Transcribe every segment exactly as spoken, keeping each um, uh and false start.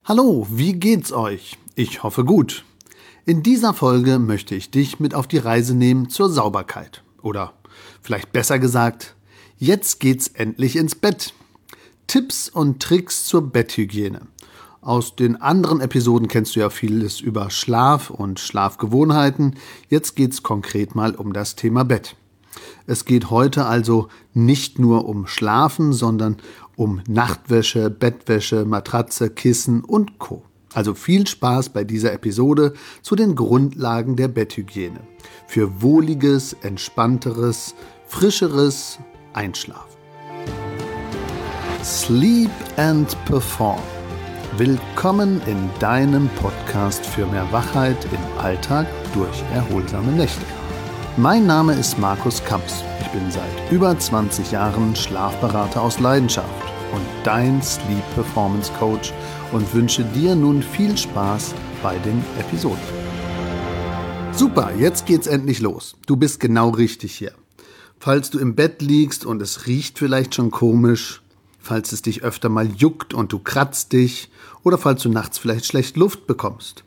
Hallo, wie geht's euch? Ich hoffe gut. In dieser Folge möchte ich dich mit auf die Reise nehmen zur Sauberkeit. Oder vielleicht besser gesagt, jetzt geht's endlich ins Bett. Tipps und Tricks zur Betthygiene. Aus den anderen Episoden kennst du ja vieles über Schlaf und Schlafgewohnheiten. Jetzt geht's konkret mal um das Thema Bett. Es geht heute also nicht nur um Schlafen, sondern um Nachtwäsche, Bettwäsche, Matratze, Kissen und Co. Also viel Spaß bei dieser Episode zu den Grundlagen der Betthygiene. Für wohliges, entspannteres, frischeres Einschlafen. Sleep and Perform. Willkommen in deinem Podcast für mehr Wachheit im Alltag durch erholsame Nächte. Mein Name ist Markus Kamps. Ich bin seit über zwanzig Jahren Schlafberater aus Leidenschaft und dein Sleep Performance Coach und wünsche dir nun viel Spaß bei den Episoden. Super, jetzt geht's endlich los. Du bist genau richtig hier. Falls du im Bett liegst und es riecht vielleicht schon komisch, falls es dich öfter mal juckt und du kratzt dich oder falls du nachts vielleicht schlecht Luft bekommst.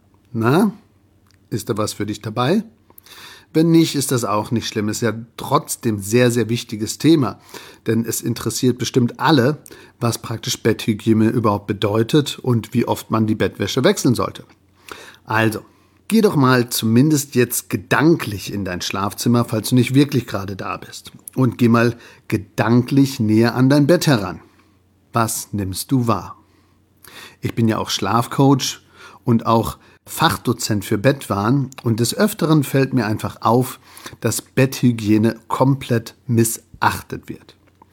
Na, ist da was für dich dabei? Wenn nicht, ist das auch nicht schlimm. Ist ja trotzdem sehr, sehr wichtiges Thema. Denn es interessiert bestimmt alle, was praktisch Betthygiene überhaupt bedeutet und wie oft man die Bettwäsche wechseln sollte. Also, geh doch mal zumindest jetzt gedanklich in dein Schlafzimmer, falls du nicht wirklich gerade da bist. Und geh mal gedanklich näher an dein Bett heran. Was nimmst du wahr? Ich bin ja auch Schlafcoach und auch Fachdozent für Bettwaren und des Öfteren fällt mir einfach auf, dass Betthygiene komplett missachtet wird.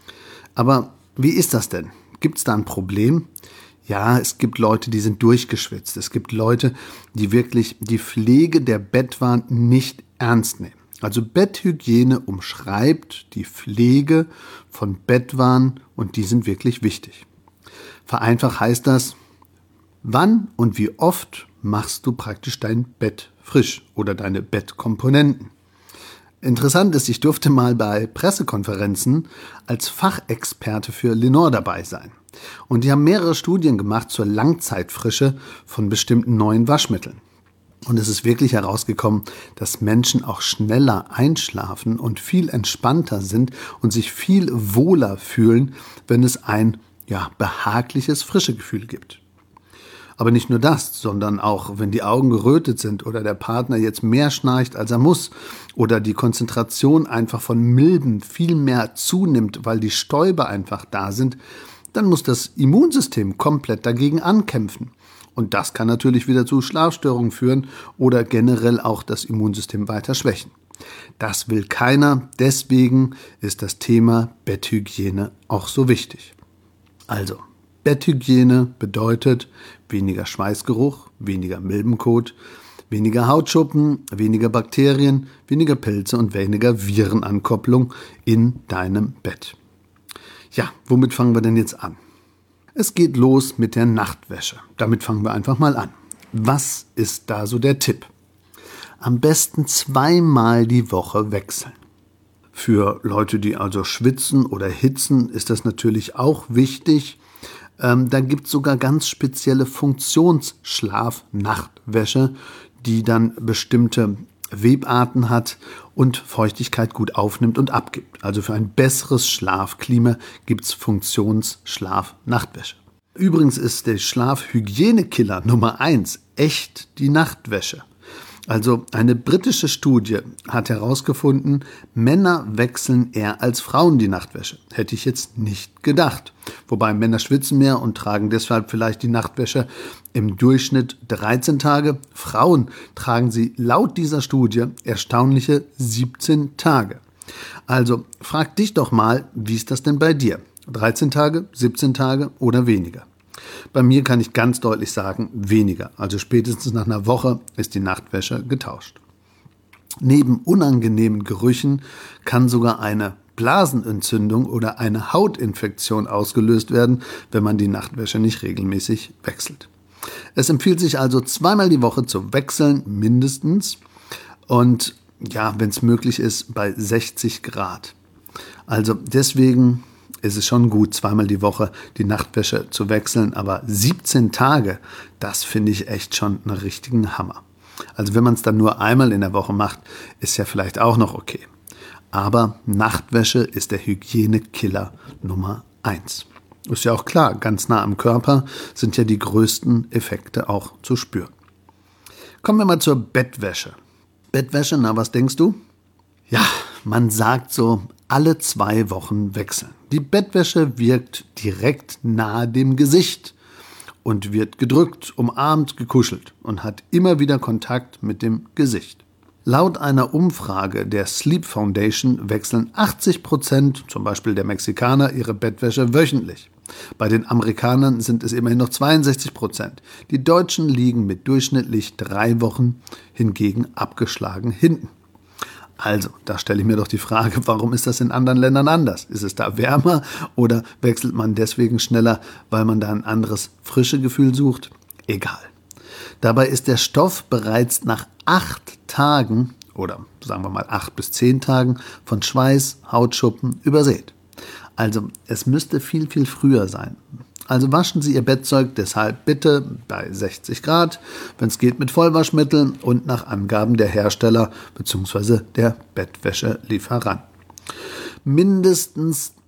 Aber wie ist das denn? Gibt es da ein Problem? Ja, es gibt Leute, die sind durchgeschwitzt. Es gibt Leute, die wirklich die Pflege der Bettwaren nicht ernst nehmen. Also Betthygiene umschreibt die Pflege von Bettwaren und die sind wirklich wichtig. Vereinfacht heißt das, wann und wie oft machst du praktisch dein Bett frisch oder deine Bettkomponenten. Interessant ist, ich durfte mal bei Pressekonferenzen als Fachexperte für Lenor dabei sein. Und die haben mehrere Studien gemacht zur Langzeitfrische von bestimmten neuen Waschmitteln. Und es ist wirklich herausgekommen, dass Menschen auch schneller einschlafen und viel entspannter sind und sich viel wohler fühlen, wenn es ein ja, behagliches Frischegefühl gibt. Aber nicht nur das, sondern auch, wenn die Augen gerötet sind oder der Partner jetzt mehr schnarcht, als er muss oder die Konzentration einfach von Milben viel mehr zunimmt, weil die Stäube einfach da sind, dann muss das Immunsystem komplett dagegen ankämpfen. Und das kann natürlich wieder zu Schlafstörungen führen oder generell auch das Immunsystem weiter schwächen. Das will keiner, deswegen ist das Thema Betthygiene auch so wichtig. Also, Betthygiene bedeutet weniger Schweißgeruch, weniger Milbenkot, weniger Hautschuppen, weniger Bakterien, weniger Pilze und weniger Virenankopplung in deinem Bett. Ja, womit fangen wir denn jetzt an? Es geht los mit der Nachtwäsche. Damit fangen wir einfach mal an. Was ist da so der Tipp? Am besten zweimal die Woche wechseln. Für Leute, die also schwitzen oder hitzen, ist das natürlich auch wichtig. Ähm, da gibt es sogar ganz spezielle Funktionsschlaf-Nachtwäsche, die dann bestimmte Webarten hat und Feuchtigkeit gut aufnimmt und abgibt. Also für ein besseres Schlafklima gibt es Funktionsschlaf-Nachtwäsche. Übrigens ist der Schlafhygienekiller Nummer eins echt die Nachtwäsche. Also eine britische Studie hat herausgefunden, Männer wechseln eher als Frauen die Nachtwäsche. Hätte ich jetzt nicht gedacht. Wobei Männer schwitzen mehr und tragen deshalb vielleicht die Nachtwäsche im Durchschnitt dreizehn Tage. Frauen tragen sie laut dieser Studie erstaunliche siebzehn Tage. Also frag dich doch mal, wie ist das denn bei dir? dreizehn Tage, siebzehn Tage oder weniger? Bei mir kann ich ganz deutlich sagen, weniger. Also spätestens nach einer Woche ist die Nachtwäsche getauscht. Neben unangenehmen Gerüchen kann sogar eine Blasenentzündung oder eine Hautinfektion ausgelöst werden, wenn man die Nachtwäsche nicht regelmäßig wechselt. Es empfiehlt sich also zweimal die Woche zu wechseln, mindestens. Und ja, wenn es möglich ist, bei sechzig Grad. Also deswegen ist es schon gut, zweimal die Woche die Nachtwäsche zu wechseln, aber siebzehn Tage, das finde ich echt schon einen richtigen Hammer. Also wenn man es dann nur einmal in der Woche macht, ist ja vielleicht auch noch okay. Aber Nachtwäsche ist der Hygienekiller Nummer eins. Ist ja auch klar, ganz nah am Körper sind ja die größten Effekte auch zu spüren. Kommen wir mal zur Bettwäsche. Bettwäsche, na, was denkst du? Ja, man sagt so, alle zwei Wochen wechseln. Die Bettwäsche wirkt direkt nahe dem Gesicht und wird gedrückt, umarmt, gekuschelt und hat immer wieder Kontakt mit dem Gesicht. Laut einer Umfrage der Sleep Foundation wechseln achtzig Prozent, zum Beispiel der Mexikaner, ihre Bettwäsche wöchentlich. Bei den Amerikanern sind es immerhin noch zweiundsechzig Prozent. Die Deutschen liegen mit durchschnittlich drei Wochen hingegen abgeschlagen hinten. Also, da stelle ich mir doch die Frage, warum ist das in anderen Ländern anders? Ist es da wärmer oder wechselt man deswegen schneller, weil man da ein anderes frische Gefühl sucht? Egal. Dabei ist der Stoff bereits nach acht Tagen oder sagen wir mal acht bis zehn Tagen von Schweiß, Hautschuppen übersät. Also es müsste viel, viel früher sein. Also waschen Sie Ihr Bettzeug deshalb bitte bei sechzig Grad, wenn es geht mit Vollwaschmittel und nach Angaben der Hersteller bzw. der Bettwäschelieferant. Mindestens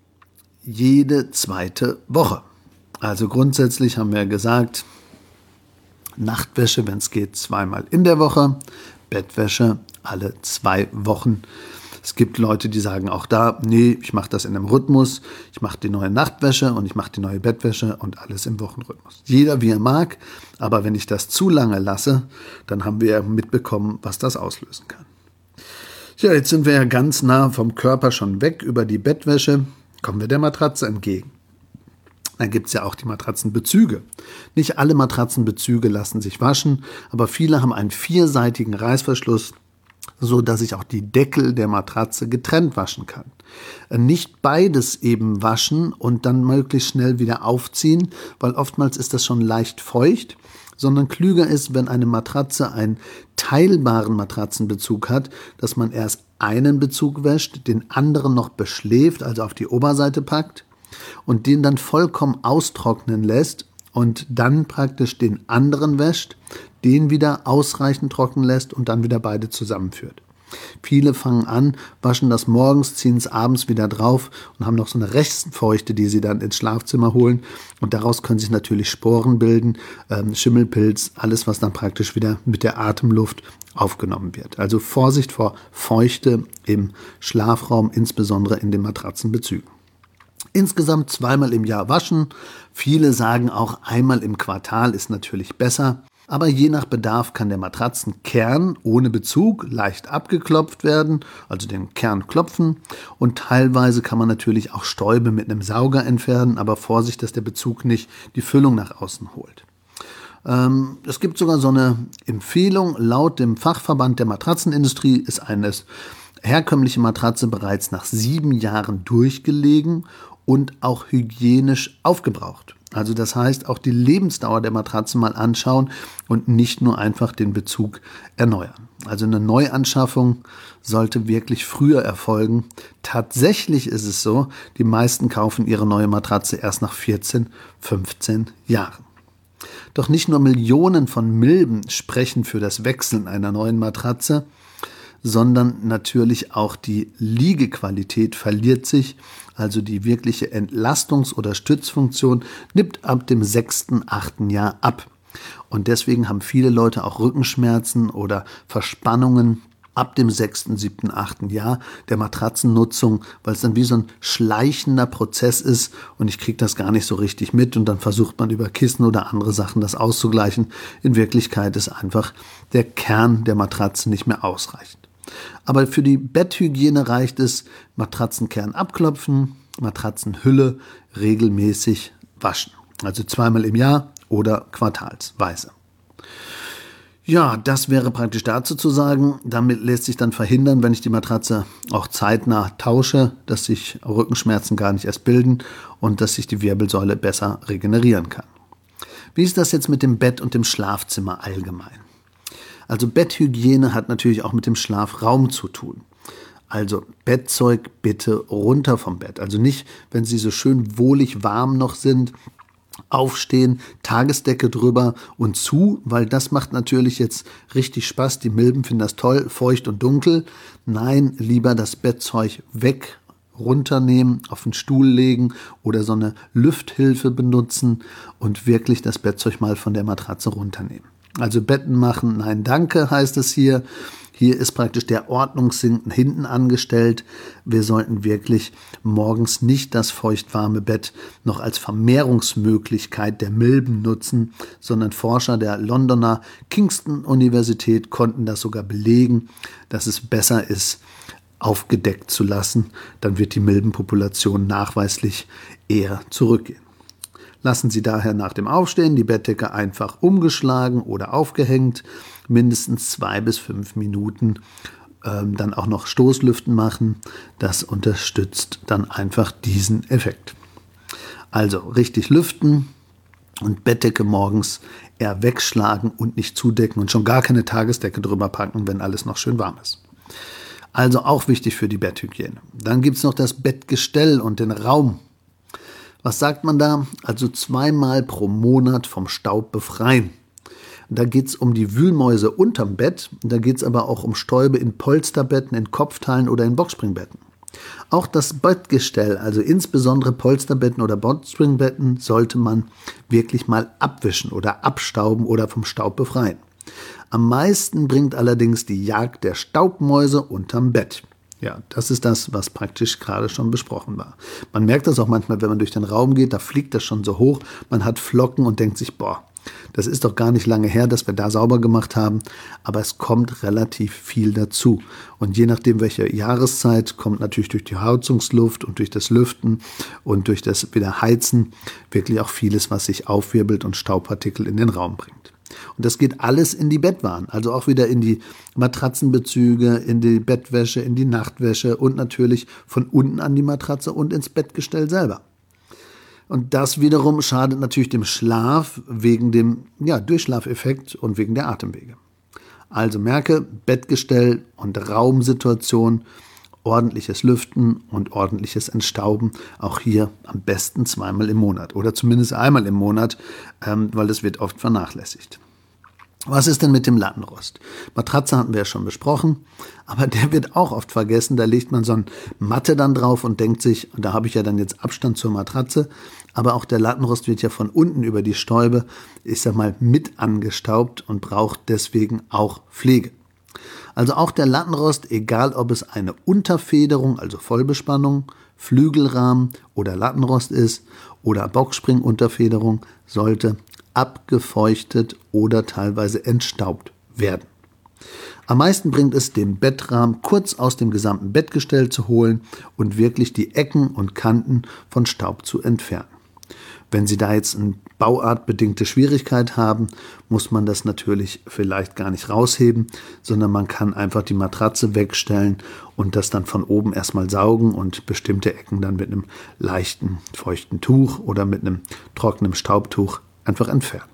jede zweite Woche. Also grundsätzlich haben wir gesagt, Nachtwäsche, wenn es geht, zweimal in der Woche, Bettwäsche alle zwei Wochen. Es gibt Leute, die sagen auch da, nee, ich mache das in einem Rhythmus, ich mache die neue Nachtwäsche und ich mache die neue Bettwäsche und alles im Wochenrhythmus. Jeder wie er mag, aber wenn ich das zu lange lasse, dann haben wir mitbekommen, was das auslösen kann. Ja, jetzt sind wir ja ganz nah vom Körper schon weg über die Bettwäsche, kommen wir der Matratze entgegen. Dann gibt es ja auch die Matratzenbezüge. Nicht alle Matratzenbezüge lassen sich waschen, aber viele haben einen vierseitigen Reißverschluss, so dass ich auch die Deckel der Matratze getrennt waschen kann. Nicht beides eben waschen und dann möglichst schnell wieder aufziehen, weil oftmals ist das schon leicht feucht, sondern klüger ist, wenn eine Matratze einen teilbaren Matratzenbezug hat, dass man erst einen Bezug wäscht, den anderen noch beschläft, also auf die Oberseite packt und den dann vollkommen austrocknen lässt und dann praktisch den anderen wäscht, den wieder ausreichend trocknen lässt und dann wieder beide zusammenführt. Viele fangen an, waschen das morgens, ziehen es abends wieder drauf und haben noch so eine Restfeuchte, die sie dann ins Schlafzimmer holen. Und daraus können sich natürlich Sporen bilden, ähm, Schimmelpilz, alles, was dann praktisch wieder mit der Atemluft aufgenommen wird. Also Vorsicht vor Feuchte im Schlafraum, insbesondere in den Matratzenbezügen. Insgesamt zweimal im Jahr waschen. Viele sagen auch, einmal im Quartal ist natürlich besser. Aber je nach Bedarf kann der Matratzenkern ohne Bezug leicht abgeklopft werden, also den Kern klopfen. Und teilweise kann man natürlich auch Stäube mit einem Sauger entfernen, aber Vorsicht, dass der Bezug nicht die Füllung nach außen holt. Ähm, es gibt sogar so eine Empfehlung, laut dem Fachverband der Matratzenindustrie ist eine herkömmliche Matratze bereits nach sieben Jahren durchgelegen und auch hygienisch aufgebraucht. Also das heißt, auch die Lebensdauer der Matratze mal anschauen und nicht nur einfach den Bezug erneuern. Also eine Neuanschaffung sollte wirklich früher erfolgen. Tatsächlich ist es so, die meisten kaufen ihre neue Matratze erst nach vierzehn, fünfzehn Jahren. Doch nicht nur Millionen von Milben sprechen für das Wechseln einer neuen Matratze, sondern natürlich auch die Liegequalität verliert sich, also die wirkliche Entlastungs- oder Stützfunktion nimmt ab dem sechsten, achten Jahr ab. Und deswegen haben viele Leute auch Rückenschmerzen oder Verspannungen ab dem sechsten, siebten, achten Jahr der Matratzennutzung, weil es dann wie so ein schleichender Prozess ist und ich kriege das gar nicht so richtig mit und dann versucht man über Kissen oder andere Sachen das auszugleichen. In Wirklichkeit ist einfach der Kern der Matratze nicht mehr ausreichend. Aber für die Betthygiene reicht es, Matratzenkern abklopfen, Matratzenhülle regelmäßig waschen. Also zweimal im Jahr oder quartalsweise. Ja, das wäre praktisch dazu zu sagen. Damit lässt sich dann verhindern, wenn ich die Matratze auch zeitnah tausche, dass sich Rückenschmerzen gar nicht erst bilden und dass sich die Wirbelsäule besser regenerieren kann. Wie ist das jetzt mit dem Bett und dem Schlafzimmer allgemein? Also Betthygiene hat natürlich auch mit dem Schlafraum zu tun. Also Bettzeug bitte runter vom Bett. Also nicht, wenn sie so schön wohlig warm noch sind, aufstehen, Tagesdecke drüber und zu, weil das macht natürlich jetzt richtig Spaß. Die Milben finden das toll, feucht und dunkel. Nein, lieber das Bettzeug weg, runternehmen, auf den Stuhl legen oder so eine Lüfthilfe benutzen und wirklich das Bettzeug mal von der Matratze runternehmen. Also Betten machen, nein, danke, heißt es hier. Hier ist praktisch der Ordnungssinn hinten angestellt. Wir sollten wirklich morgens nicht das feuchtwarme Bett noch als Vermehrungsmöglichkeit der Milben nutzen, sondern Forscher der Londoner Kingston-Universität konnten das sogar belegen, dass es besser ist, aufgedeckt zu lassen. Dann wird die Milbenpopulation nachweislich eher zurückgehen. Lassen Sie daher nach dem Aufstehen die Bettdecke einfach umgeschlagen oder aufgehängt, mindestens zwei bis fünf Minuten ähm, dann auch noch Stoßlüften machen. Das unterstützt dann einfach diesen Effekt. Also richtig lüften und Bettdecke morgens eher wegschlagen und nicht zudecken und schon gar keine Tagesdecke drüber packen, wenn alles noch schön warm ist. Also auch wichtig für die Betthygiene. Dann gibt es noch das Bettgestell und den Raum. Was sagt man da? Also zweimal pro Monat vom Staub befreien. Da geht es um die Wühlmäuse unterm Bett, da geht es aber auch um Stäube in Polsterbetten, in Kopfteilen oder in Boxspringbetten. Auch das Bettgestell, also insbesondere Polsterbetten oder Boxspringbetten, sollte man wirklich mal abwischen oder abstauben oder vom Staub befreien. Am meisten bringt allerdings die Jagd der Staubmäuse unterm Bett. Ja, das ist das, was praktisch gerade schon besprochen war. Man merkt das auch manchmal, wenn man durch den Raum geht, da fliegt das schon so hoch, man hat Flocken und denkt sich, boah, das ist doch gar nicht lange her, dass wir da sauber gemacht haben, aber es kommt relativ viel dazu. Und je nachdem, welche Jahreszeit, kommt natürlich durch die Heizungsluft und durch das Lüften und durch das Wiederheizen wirklich auch vieles, was sich aufwirbelt und Staubpartikel in den Raum bringt. Und das geht alles in die Bettwaren, also auch wieder in die Matratzenbezüge, in die Bettwäsche, in die Nachtwäsche und natürlich von unten an die Matratze und ins Bettgestell selber. Und das wiederum schadet natürlich dem Schlaf wegen dem ja, Durchschlafeffekt und wegen der Atemwege. Also merke, Bettgestell und Raumsituation, ordentliches Lüften und ordentliches Entstauben, auch hier am besten zweimal im Monat oder zumindest einmal im Monat, ähm, weil das wird oft vernachlässigt. Was ist denn mit dem Lattenrost? Matratze hatten wir ja schon besprochen, aber der wird auch oft vergessen. Da legt man so eine Matte dann drauf und denkt sich, da habe ich ja dann jetzt Abstand zur Matratze, aber auch der Lattenrost wird ja von unten über die Stäube, ich sag mal, mit angestaubt und braucht deswegen auch Pflege. Also auch der Lattenrost, egal ob es eine Unterfederung, also Vollbespannung, Flügelrahmen oder Lattenrost ist oder Boxspringunterfederung, sollte abgefeuchtet oder teilweise entstaubt werden. Am meisten bringt es, den Bettrahmen kurz aus dem gesamten Bettgestell zu holen und wirklich die Ecken und Kanten von Staub zu entfernen. Wenn Sie da jetzt eine bauartbedingte Schwierigkeit haben, muss man das natürlich vielleicht gar nicht rausheben, sondern man kann einfach die Matratze wegstellen und das dann von oben erstmal saugen und bestimmte Ecken dann mit einem leichten, feuchten Tuch oder mit einem trockenen Staubtuch einfach entfernen.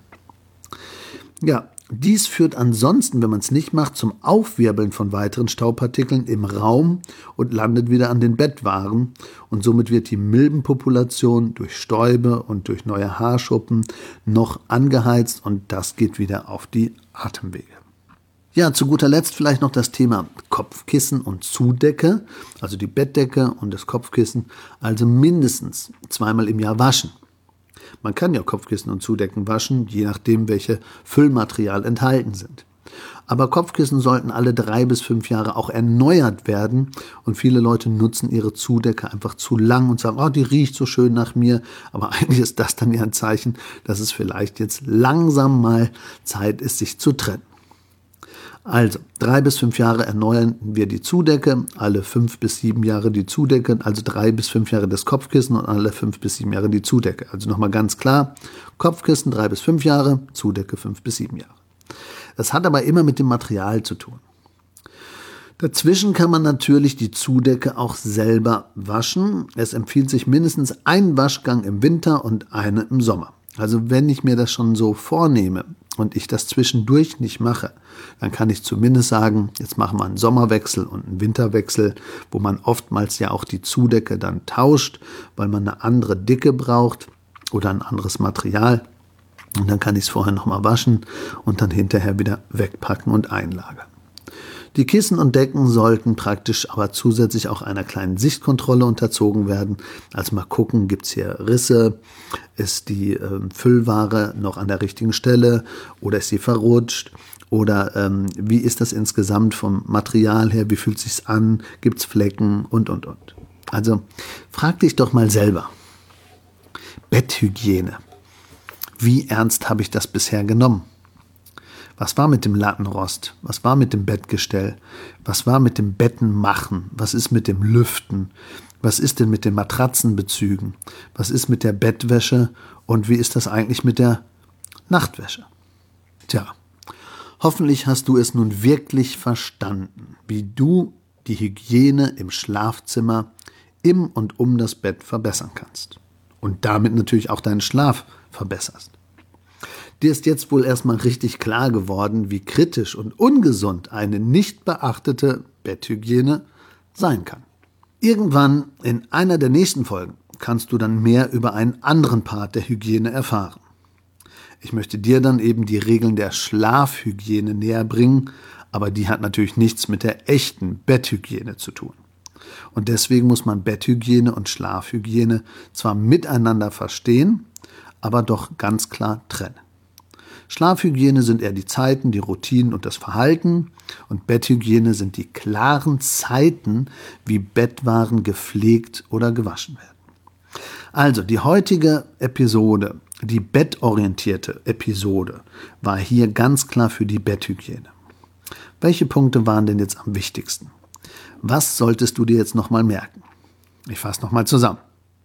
Ja, dies führt ansonsten, wenn man es nicht macht, zum Aufwirbeln von weiteren Staubpartikeln im Raum und landet wieder an den Bettwaren. Und somit wird die Milbenpopulation durch Stäube und durch neue Haarschuppen noch angeheizt und das geht wieder auf die Atemwege. Ja, zu guter Letzt vielleicht noch das Thema Kopfkissen und Zudecke, also die Bettdecke und das Kopfkissen, also mindestens zweimal im Jahr waschen. Man kann ja Kopfkissen und Zudecken waschen, je nachdem, welche Füllmaterial enthalten sind. Aber Kopfkissen sollten alle drei bis fünf Jahre auch erneuert werden. Und viele Leute nutzen ihre Zudecke einfach zu lang und sagen, oh, die riecht so schön nach mir. Aber eigentlich ist das dann ja ein Zeichen, dass es vielleicht jetzt langsam mal Zeit ist, sich zu trennen. Also, drei bis fünf Jahre erneuern wir die Zudecke, alle fünf bis sieben Jahre die Zudecke, also drei bis fünf Jahre das Kopfkissen und alle fünf bis sieben Jahre die Zudecke. Also nochmal ganz klar, Kopfkissen drei bis fünf Jahre, Zudecke fünf bis sieben Jahre. Das hat aber immer mit dem Material zu tun. Dazwischen kann man natürlich die Zudecke auch selber waschen. Es empfiehlt sich mindestens ein Waschgang im Winter und eine im Sommer. Also wenn ich mir das schon so vornehme, und ich das zwischendurch nicht mache, dann kann ich zumindest sagen, jetzt machen wir einen Sommerwechsel und einen Winterwechsel, wo man oftmals ja auch die Zudecke dann tauscht, weil man eine andere Dicke braucht oder ein anderes Material. Und dann kann ich es vorher nochmal waschen und dann hinterher wieder wegpacken und einlagern. Die Kissen und Decken sollten praktisch aber zusätzlich auch einer kleinen Sichtkontrolle unterzogen werden. Also mal gucken, gibt es hier Risse, ist die äh, Füllware noch an der richtigen Stelle oder ist sie verrutscht oder ähm, wie ist das insgesamt vom Material her, wie fühlt es sich an, gibt es Flecken und, und, und. Also frag dich doch mal selber. Betthygiene. Wie ernst habe ich das bisher genommen? Was war mit dem Lattenrost? Was war mit dem Bettgestell? Was war mit dem Bettenmachen? Was ist mit dem Lüften? Was ist denn mit den Matratzenbezügen? Was ist mit der Bettwäsche? Und wie ist das eigentlich mit der Nachtwäsche? Tja, hoffentlich hast du es nun wirklich verstanden, wie du die Hygiene im Schlafzimmer im und um das Bett verbessern kannst. Und damit natürlich auch deinen Schlaf verbesserst. Dir ist jetzt wohl erstmal richtig klar geworden, wie kritisch und ungesund eine nicht beachtete Betthygiene sein kann. Irgendwann in einer der nächsten Folgen kannst du dann mehr über einen anderen Part der Hygiene erfahren. Ich möchte dir dann eben die Regeln der Schlafhygiene näher bringen, aber die hat natürlich nichts mit der echten Betthygiene zu tun. Und deswegen muss man Betthygiene und Schlafhygiene zwar miteinander verstehen, aber doch ganz klar trennen. Schlafhygiene sind eher die Zeiten, die Routinen und das Verhalten und Betthygiene sind die klaren Zeiten, wie Bettwaren gepflegt oder gewaschen werden. Also die heutige Episode, die bettorientierte Episode, war hier ganz klar für die Betthygiene. Welche Punkte waren denn jetzt am wichtigsten? Was solltest du dir jetzt nochmal merken? Ich fasse nochmal zusammen.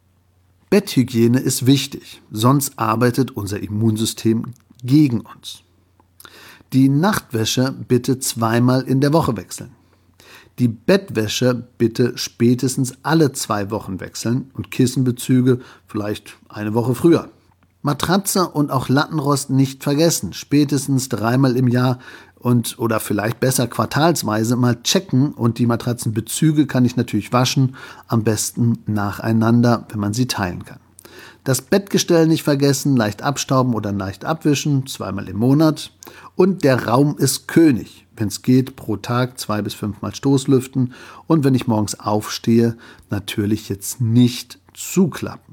Betthygiene ist wichtig, sonst arbeitet unser Immunsystem gegen uns. Die Nachtwäsche bitte zweimal in der Woche wechseln. Die Bettwäsche bitte spätestens alle zwei Wochen wechseln und Kissenbezüge vielleicht eine Woche früher. Matratze und auch Lattenrost nicht vergessen, spätestens dreimal im Jahr und oder vielleicht besser quartalsweise mal checken und die Matratzenbezüge kann ich natürlich waschen, am besten nacheinander, wenn man sie teilen kann. Das Bettgestell nicht vergessen, leicht abstauben oder leicht abwischen, zweimal im Monat. Und der Raum ist König. Wenn es geht, pro Tag zwei bis fünfmal Stoßlüften. Und wenn ich morgens aufstehe, natürlich jetzt nicht zuklappen.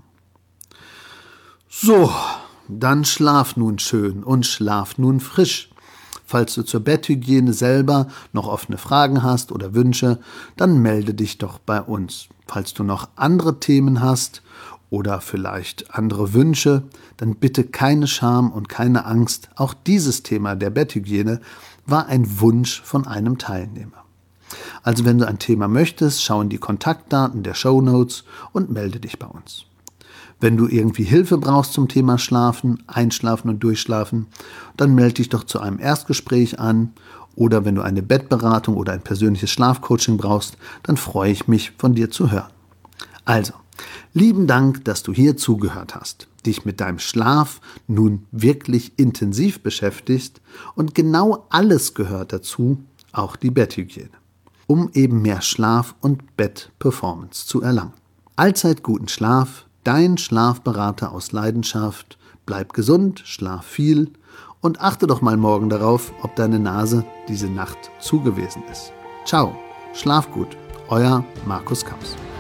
So, dann schlaf nun schön und schlaf nun frisch. Falls du zur Betthygiene selber noch offene Fragen hast oder Wünsche, dann melde dich doch bei uns. Falls du noch andere Themen hast oder vielleicht andere Wünsche, dann bitte keine Scham und keine Angst. Auch dieses Thema der Betthygiene war ein Wunsch von einem Teilnehmer. Also wenn du ein Thema möchtest, schau in die Kontaktdaten der Shownotes und melde dich bei uns. Wenn du irgendwie Hilfe brauchst zum Thema Schlafen, Einschlafen und Durchschlafen, dann melde dich doch zu einem Erstgespräch an. Oder wenn du eine Bettberatung oder ein persönliches Schlafcoaching brauchst, dann freue ich mich, von dir zu hören. Also, lieben Dank, dass du hier zugehört hast, dich mit deinem Schlaf nun wirklich intensiv beschäftigst und genau alles gehört dazu, auch die Betthygiene, um eben mehr Schlaf- und Bettperformance zu erlangen. Allzeit guten Schlaf, dein Schlafberater aus Leidenschaft. Bleib gesund, schlaf viel und achte doch mal morgen darauf, ob deine Nase diese Nacht zu gewesen ist. Ciao, schlaf gut, euer Markus Kamps.